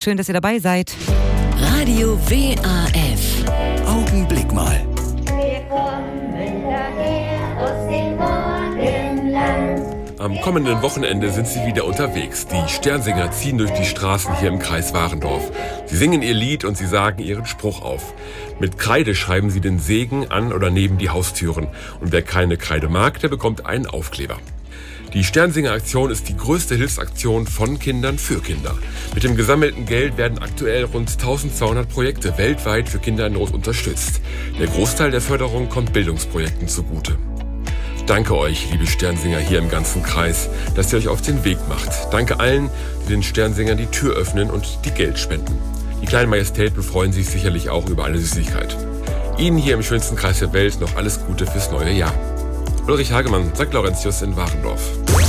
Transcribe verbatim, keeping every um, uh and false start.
Schön, dass ihr dabei seid. Radio W A F. Augenblick mal. Wir kommen daher aus dem Morgenland. Am kommenden Wochenende sind sie wieder unterwegs. Die Sternsinger ziehen durch die Straßen hier im Kreis Warendorf. Sie singen ihr Lied und sie sagen ihren Spruch auf. Mit Kreide schreiben sie den Segen an oder neben die Haustüren. Und wer keine Kreide mag, der bekommt einen Aufkleber. Die Sternsinger-Aktion ist die größte Hilfsaktion von Kindern für Kinder. Mit dem gesammelten Geld werden aktuell rund eintausendzweihundert Projekte weltweit für Kinder in Not unterstützt. Der Großteil der Förderung kommt Bildungsprojekten zugute. Danke euch, liebe Sternsinger hier im ganzen Kreis, dass ihr euch auf den Weg macht. Danke allen, die den Sternsingern die Tür öffnen und die Geld spenden. Die kleinen Majestäten freuen sich sicherlich auch über eine Süßigkeit. Ihnen hier im schönsten Kreis der Welt noch alles Gute fürs neue Jahr. Ulrich Hagemann, Sankt Laurentius in Warendorf.